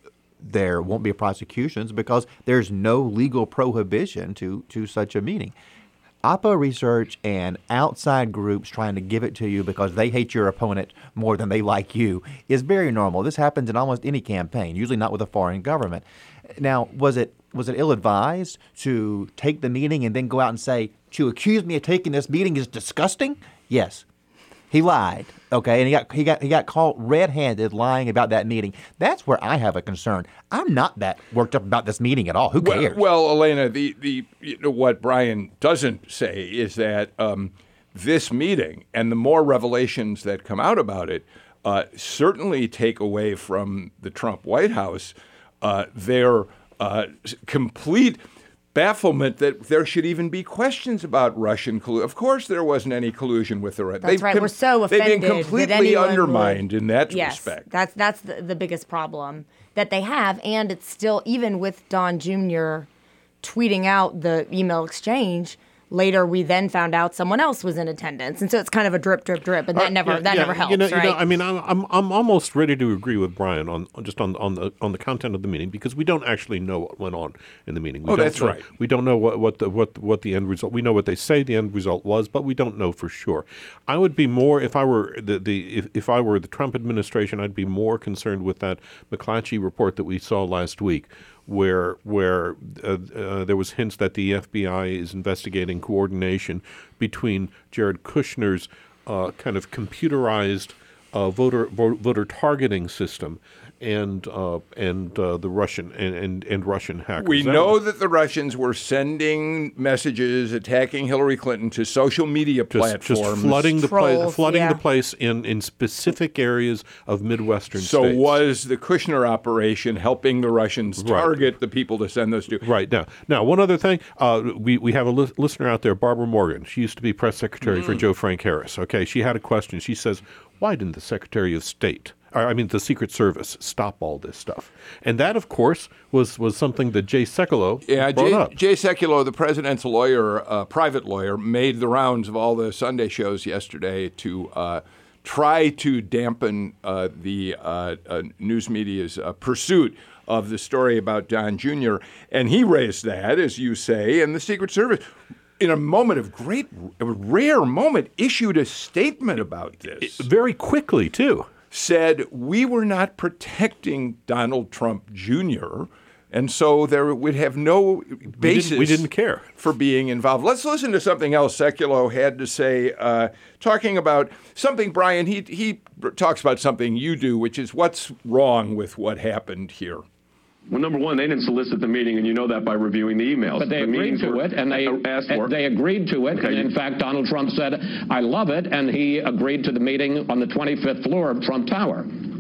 there won't be prosecutions because there's no legal prohibition to to such a meeting. Oppo research and outside groups trying to give it to you because they hate your opponent more than they like you is very normal. This happens in almost any campaign, usually not with a foreign government. Now, was it was it ill-advised to take the meeting and then go out and say, to accuse me of taking this meeting is disgusting? Yes. He lied, okay, and he got he got he got caught red-handed lying about that meeting. That's where I have a concern. I'm not that worked up about this meeting at all. Who Well, cares? well Elena, the the you know, what Brian doesn't say is that um, this meeting and the more revelations that come out about it uh, certainly take away from the Trump White House uh, their uh, complete bafflement that there should even be questions about Russian collusion. Of course, there wasn't any collusion with the Russians. That's right. We're so offended They've been that completely anyone undermined would- in that yes, respect. That's that's the, the biggest problem that they have, and it's still even with Don Junior tweeting out the email exchange. Later, we then found out someone else was in attendance, and so it's kind of a drip, drip, drip, and that Uh, never yeah, that yeah, never helps, you know, right? You know, I mean, I'm, I'm I'm almost ready to agree with Brian on on just on on the on the content of the meeting because we don't actually know what went on in the meeting. We Oh, don't that's know- right. We don't know what what the what what the end result. We know what they say the end result was, but we don't know for sure. I would be more if I were the the if, if I were the Trump administration, I'd be more concerned with that McClatchy report that we saw last week, where where uh, uh, there was hints that the F B I is investigating coordination between Jared Kushner's uh, kind of computerized uh, voter vo- voter targeting system and uh, and uh, the Russian and, and, and Russian hackers. We That know was- that the Russians were sending messages attacking Hillary Clinton to social media just, platforms. just flooding the place, Trolls, flooding yeah. the place in, in specific areas of Midwestern So states. was the Kushner operation helping the Russians Right. target the people to send those to? Right now, now one other thing, uh, we we have a lis- listener out there, Barbara Morgan. She used to be press secretary for Joe Frank Harris. Okay, she had a question. She says, "Why didn't the Secretary of State, or I mean the Secret Service, stop all this stuff?" And that, of course, was was something that Jay Sekulow Yeah, brought Jay, up. Jay Sekulow, the president's lawyer, uh, private lawyer, made the rounds of all the Sunday shows yesterday to uh, try to dampen uh, the uh, uh, news media's uh, pursuit of the story about Don Junior And he raised that, as you say, and the Secret Service, in a moment of great, a rare moment, issued a statement about this. Very quickly, too. Said we were not protecting Donald Trump Junior, and so there would have no basis we didn't care. for being involved. Let's listen to something else Sekulow had to say, uh, talking about something, Brian, he, he talks about something you do, which is what's wrong with what happened here. Well, number one, they didn't solicit the meeting, and you know that by reviewing the emails. But they the agreed meetings to were it, and they asked for. they agreed to it. Okay. And in fact, Donald Trump said, "I love it," and he agreed to the meeting on the twenty-fifth floor of Trump Tower.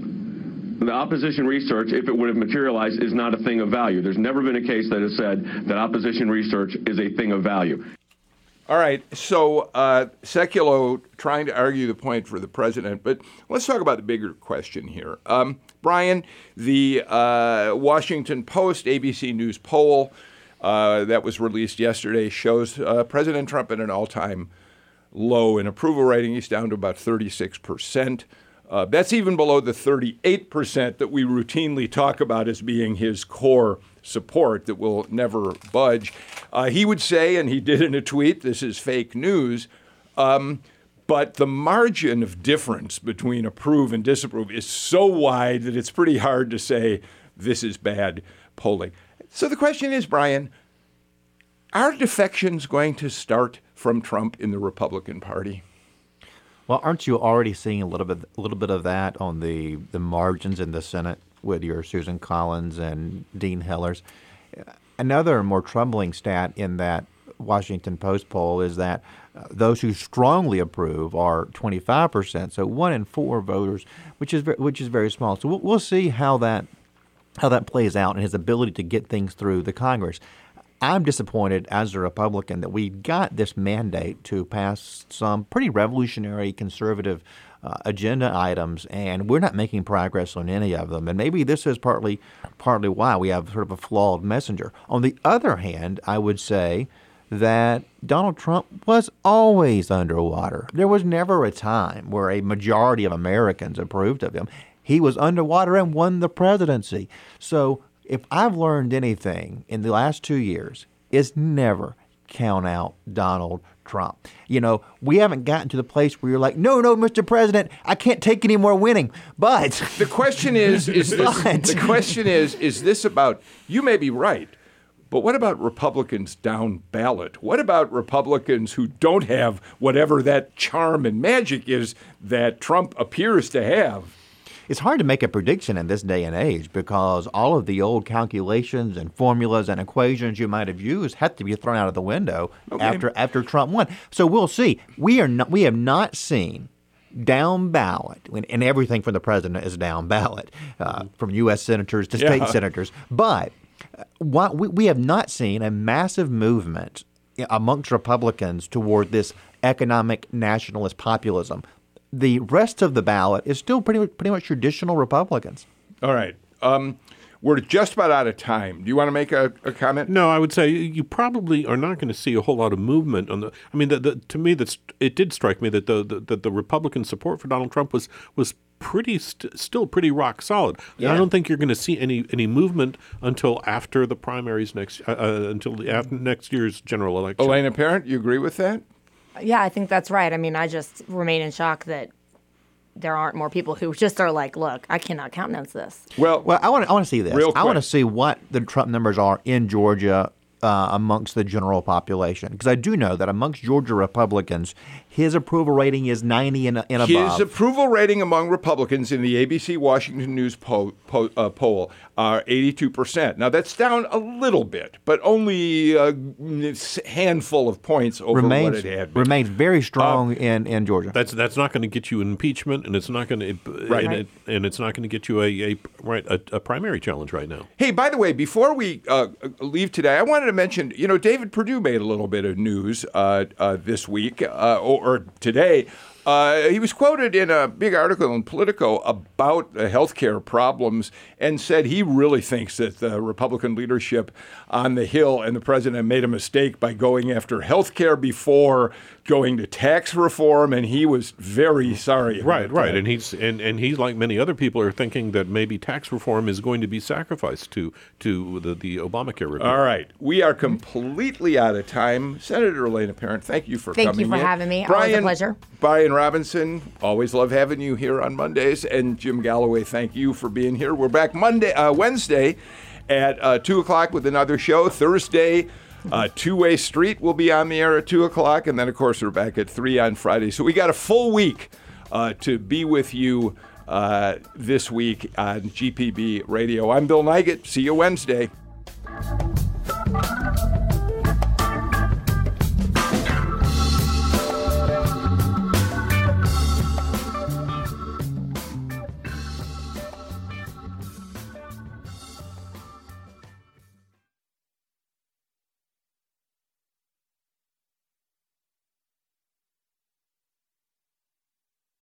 The opposition research, if it would have materialized, is not a thing of value. There's never been a case that has said that opposition research is a thing of value. All right, so uh, Sekulow trying to argue the point for the president, but let's talk about the bigger question here. Um, Brian, the uh, Washington Post, A B C News poll uh, that was released yesterday shows uh, President Trump at an all-time low in approval rating. He's down to about thirty-six percent. Uh, that's even below the thirty-eight percent that we routinely talk about as being his core support that will never budge. Uh, he would say, and he did in a tweet, this is fake news, um, but the margin of difference between approve and disapprove is so wide that it's pretty hard to say this is bad polling. So the question is, Brian, are defections going to start from Trump in the Republican Party? Well, aren't you already seeing a little bit, a little bit of that on the, the margins in the Senate with your Susan Collins and Dean Hellers? Another more troubling stat in that Washington Post poll is that uh, those who strongly approve are twenty-five percent. So one in four voters, which is ve- which is very small. So we'll, we'll see how that how that plays out and his ability to get things through the Congress. I'm disappointed as a Republican that we got this mandate to pass some pretty revolutionary conservative uh, agenda items, and we're not making progress on any of them. And maybe this is partly partly why we have sort of a flawed messenger. On the other hand, I would say that Donald Trump was always underwater. There was never a time where a majority of Americans approved of him. He was underwater and won the presidency. So if I've learned anything in the last two years, it's never count out Donald Trump. You know, we haven't gotten to the place where you're like, no, no, Mister President, I can't take any more winning. But the question is, is this, but, the question is, is this about, you may be right, but what about Republicans down ballot? What about Republicans who don't have whatever that charm and magic is that Trump appears to have? It's hard to make a prediction in this day and age because all of the old calculations and formulas and equations you might have used have to be thrown out of the window okay. after after Trump won. So we'll see. We are not. We have not seen down ballot, and everything from the president is down ballot, uh, from U S senators to state yeah. senators. But what we, we have not seen a massive movement amongst Republicans toward this economic nationalist populism. The rest of the ballot is still pretty pretty much traditional Republicans. All right. Um, we're just about out of time. Do you want to make a, a comment? No, I would say you probably are not going to see a whole lot of movement on the. I mean, the, the, to me, that's it did strike me that the, the that the Republican support for Donald Trump was was pretty st- still pretty rock solid. Yeah. I don't think you're going to see any any movement until after the primaries next uh, uh, until the, after next year's general election. Elena Parent, you agree with that? Yeah, I think that's right. I mean, I just remain in shock that there aren't more people who just are like, look, I cannot countenance this. Well, well, I want to I want to see this. Real I quick. want to see what the Trump numbers are in Georgia uh, amongst the general population, because I do know that amongst Georgia Republicans, his approval rating is ninety and, and above. His approval rating among Republicans in the A B C Washington News po- po- uh, poll are eighty-two percent. Now, that's down a little bit, but only a handful of points over remains, what it had been. Remains very strong um, in, in Georgia. That's that's not going to get you an impeachment, and it's not going to right. and, it, and it's not going to get you a, a right a, a primary challenge right now. Hey, by the way, before we uh, leave today, I wanted to mention, you know, David Perdue made a little bit of news uh, uh, this week uh, or, or today. Uh, he was quoted in a big article in Politico about the healthcare problems and said he really thinks that the Republican leadership on the Hill and the president made a mistake by going after healthcare before going to tax reform, and he was very sorry about Right, right. that. And he's and, and he's like many other people are thinking that maybe tax reform is going to be sacrificed to to the, the Obamacare repeal. All right. We are completely out of time. Senator Elena Parent, thank you for thank coming you for in. having me. Brian, Always a pleasure. Brian Robinson, always love having you here on Mondays. And Jim Galloway, thank you for being here. We're back Monday, uh, Wednesday at uh, two o'clock with another show. Thursday, uh, Two-Way Street will be on the air at two o'clock. And then, of course, we're back at three on Friday. So we got a full week uh, to be with you uh, this week on G P B Radio. I'm Bill Nigut. See you Wednesday.